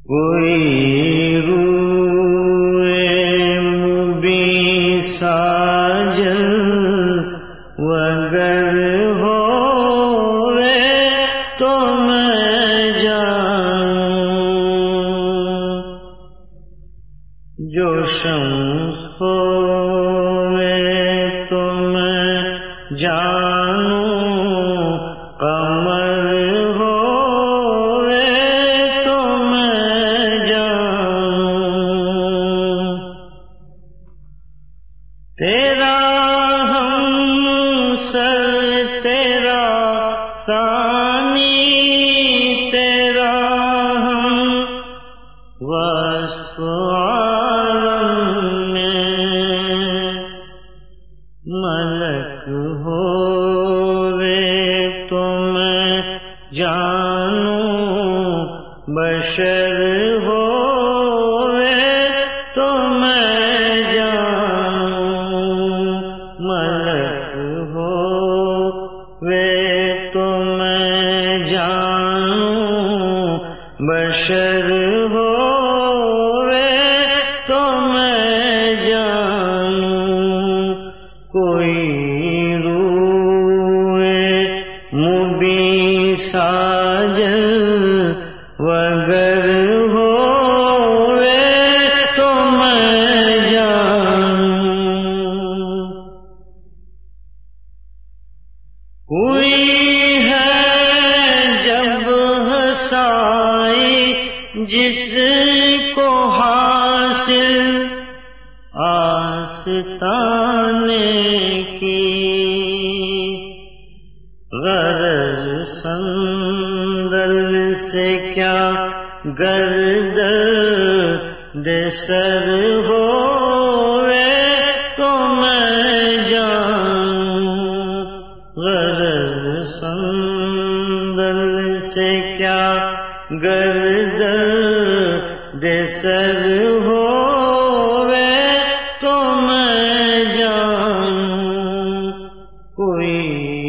کوئی روئے مبیں ساجل وگر ہوئے تو میں جانوں، جو شمس ہوئے تو میں جانوں، قمر ہوئے تو میں جانوں، تیرا ہمسر تیرا ثانی تیرا ہم وصف عالم میں، ملک ہوئے تو میں جانوں، بشر ہوئے تو میں جانوں، ملک ہوئے تو میں جانوں، بشر ہوئے تو میں جانوں، کوئی روئے مبیں ساجل وگر ہوئے تو میں جانوں، کوئی ہے جب ہسائی جس کو حاصل آستانے کی، غرض صندل سے کیا گردد سر ہوئے تو میں جانوں، غرض صندل سے کیا گردد سر ہوئے تو میں جانوں، کوئی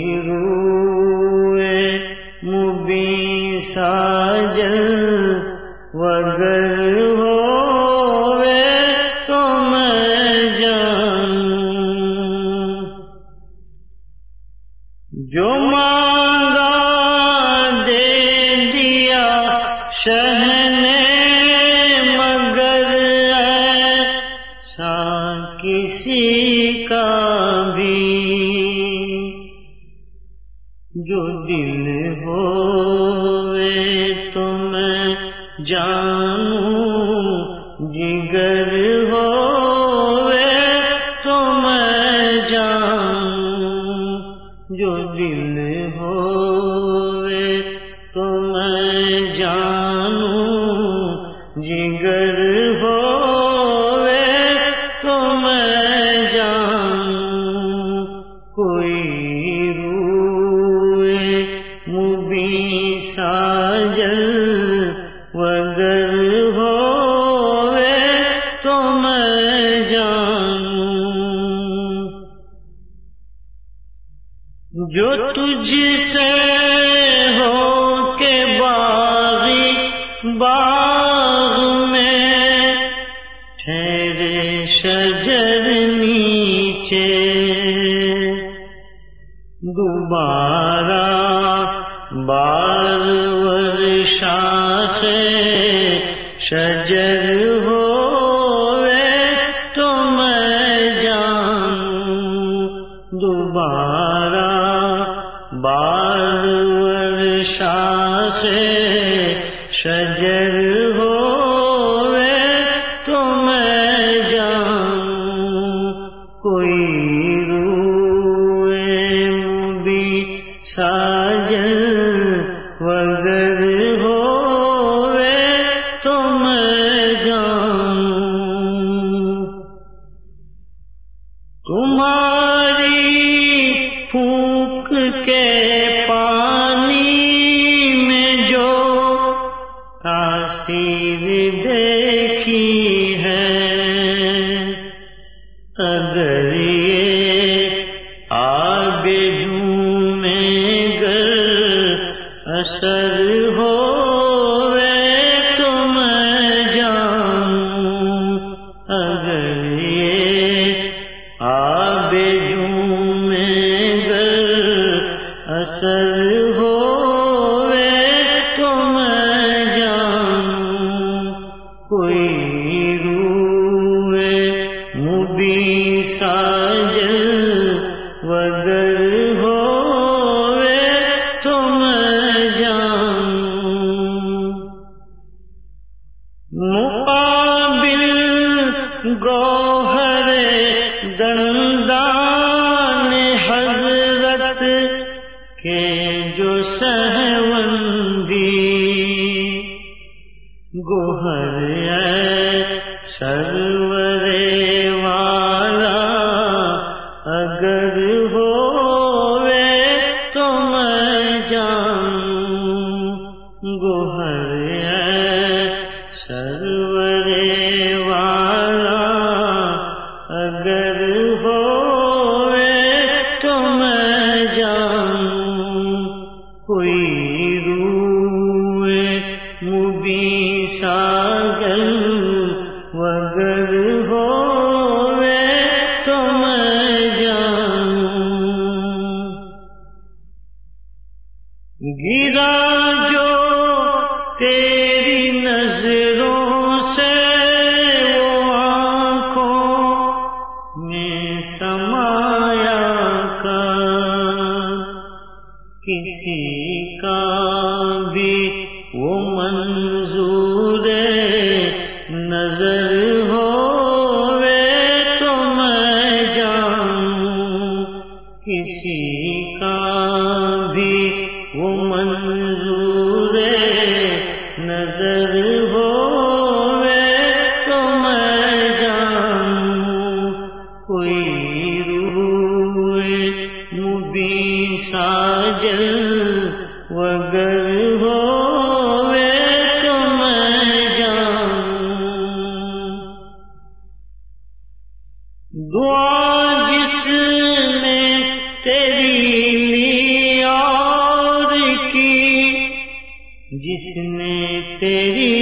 روئے مبیں ساجل وگر ہوئے تو میں جانوں، جو مانگا دے دیا شہ نے، مگر ایسا کسی کا بھی، جو دل ہوئے تو میں جانوں، جگر ہوئے تو میں جانوں، جو دل ہوئے تو میں جانوں، جگر ہوئے تو میں جانوں، کوئی روئے مبیں ساجل وگر ہوئے تو میں جانوں، جو تجھ سے ہو کے باغی باغ میں ٹھہرے شجر نیچے، دوبارہ بارور شاخ شجر ہوئے تو میں جانوں، دوبارہ بارور شاخ شجر ہوئے تو میں جانوں، کوئی روئے مبیں ساجل وگر ہوئے تو میں جانوں، تمہاری پھونک کے پانی میں جو تاثیر دیکھی ہے، اگر یہ آگ جھومے گر اثر ہوئے تو میں مقابل گوہر دندان حضرت کے جو سہوندی گوہر ہے سرور والا اگر ہوئے تو میں جانوں گوہر ہے سرور والا اگر ہوئے تو میں جانوں کوئی روئے مبی ساگل وگر ہوئے تو میں جانوں گرا جو تیری نظروں سے وہ آنکھوں میں سمایا کا کسی کا بھی وہ منظور نظر ہوئے تو میں جانوں کسی کا بھی وہ منظور نظر ہوئے تو میں جانوں کوئی روئے مبی ساجل وگر ہوئے تو میں جانوں دعا جس نے تیری لی اور کی جس نے تیری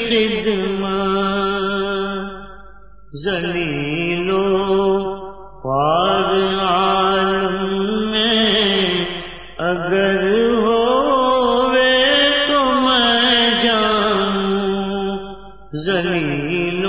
خدمت ذلیل و خوار عالم میں اگر ہوئے تو میں جانوں ذلیل و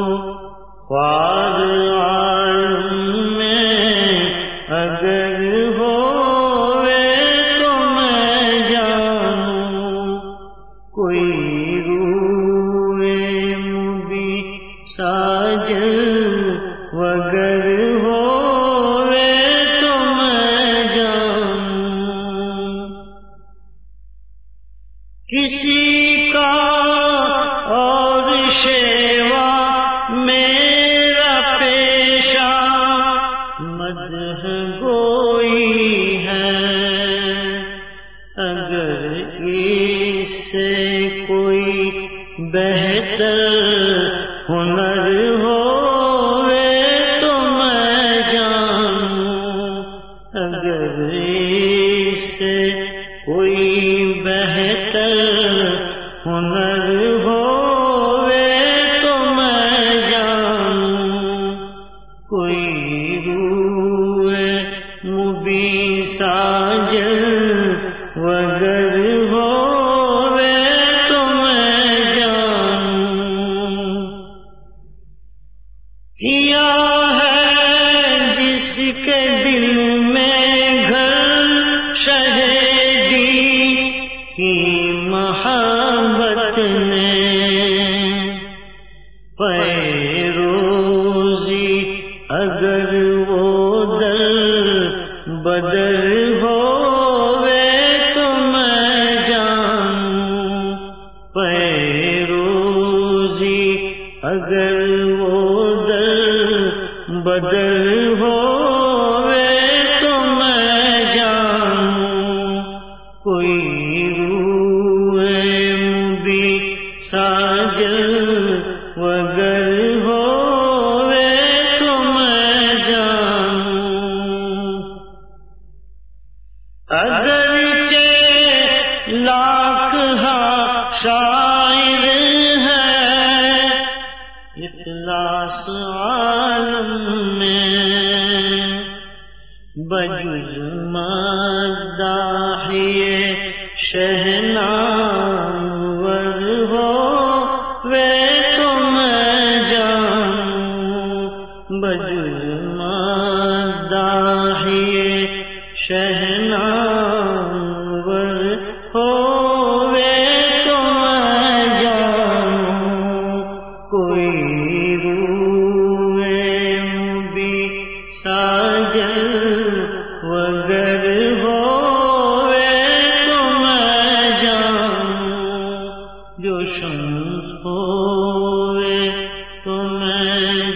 خوار عالم میں اگر ہوئے تو میں جانوں کوئی روئے مبی ساجل وگر ہوئے تو میں جانوں کسی کا اور شیوا میرا پیشہ مدح گوئی ہے اگر اس سے کوئی بہتر ہنر ہوئے تو میں جانوں اگر اس سے کوئی بہتر ہنر ہوئے تو میں جانوں کوئی روئے مبی ساجل وگر ہوئے تو میں جانوں کیا ہے جس کے دل میں گھر شہیدی کی محبت نے پیروزی اگر وہ در بدر ہوئے تو میں جانوں پیروزی اگر وہ در بدر ہوئے تو میں جانوں کوئی روئے مبی ساجل وگر ہوئے تو میں جانوں اگرچہ لاکھ شاعر ہے اخلاص عالم میں بجز مداحِ شہناور ہوئے تو میں جانوں بجز مداحِ شہناور ہوئے تو میں جانوں ہوئے تو میں